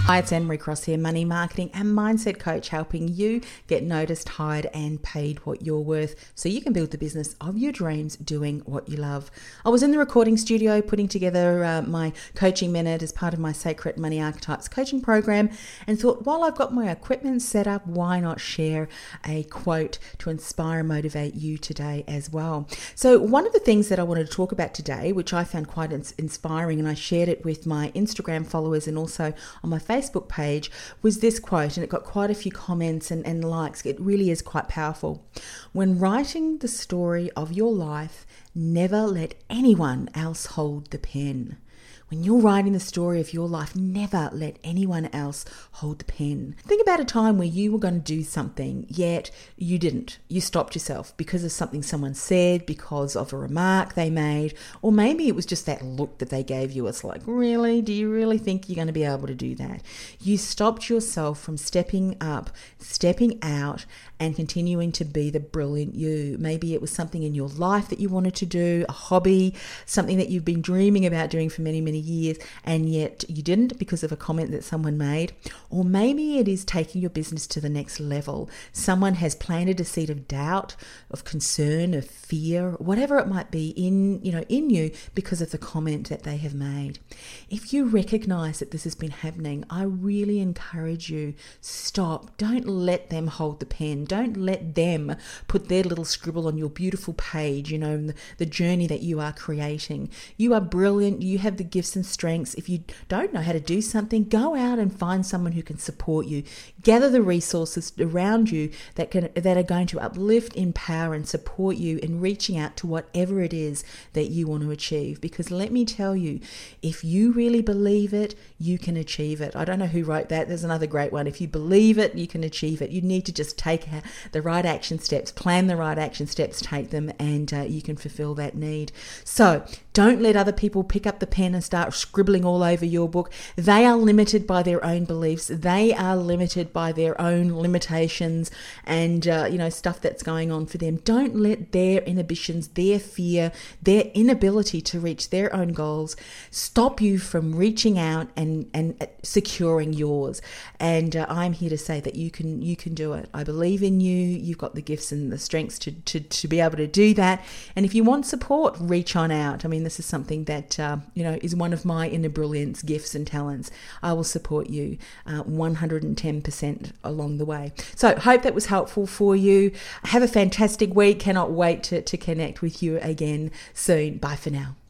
Hi, it's Anne-Marie Cross here, money marketing and mindset coach, helping you get noticed, hired and paid what you're worth so you can build the business of your dreams doing what you love. I was in the recording studio putting together my coaching minute as part of my Sacred Money Archetypes coaching program and thought, while I've got my equipment set up, why not share a quote to inspire and motivate you today as well. So one of the things that I wanted to talk about today, which I found quite inspiring, and I shared it with my Instagram followers and also on my Facebook page, was this quote, and it got quite a few comments and likes. It really is quite powerful. When writing the story of your life, never let anyone else hold the pen. When you're writing the story of your life, never let anyone else hold the pen. Think about a time where you were going to do something, yet you didn't. You stopped yourself because of something someone said, because of a remark they made, or maybe it was just that look that they gave you. It's like, really? Do you really think you're going to be able to do that? You stopped yourself from stepping up, stepping out, and continuing to be the brilliant you. Maybe it was something in your life that you wanted to do, a hobby, something that you've been dreaming about doing for many, many years, and yet you didn't because of a comment that someone made. Or maybe it is taking your business to the next level. Someone has planted a seed of doubt, of concern, of fear, whatever it might be in you because of the comment that they have made. If you recognize that this has been happening, I really encourage you, stop. Don't let them hold the pen. Don't let them put their little scribble on your beautiful page, the journey that you are creating. You are brilliant. You have the gifts and strengths. If you don't know how to do something, go out and find someone who can support you. Gather the resources around you that are going to uplift, empower, and support you in reaching out to whatever it is that you want to achieve. Because let me tell you, if you really believe it, you can achieve it. I don't know who wrote that. There's another great one. If you believe it, you can achieve it. You need to just take the right action steps, plan the right action steps, take them, and you can fulfill that need. So don't let other people pick up the pen and start scribbling all over your book. They are limited by their own beliefs. They are limited by their own limitations and stuff that's going on for them. Don't let their inhibitions, their fear, their inability to reach their own goals stop you from reaching out and securing yours. And I'm here to say that you can do it. I believe in you. You've got the gifts and the strengths to be able to do that. And if you want support, reach on out. I mean, this is something that is one of my inner brilliance gifts and talents. I will support you 110% along the way. So hope that was helpful for you. Have a fantastic week. Cannot wait to connect with you again soon. Bye for now.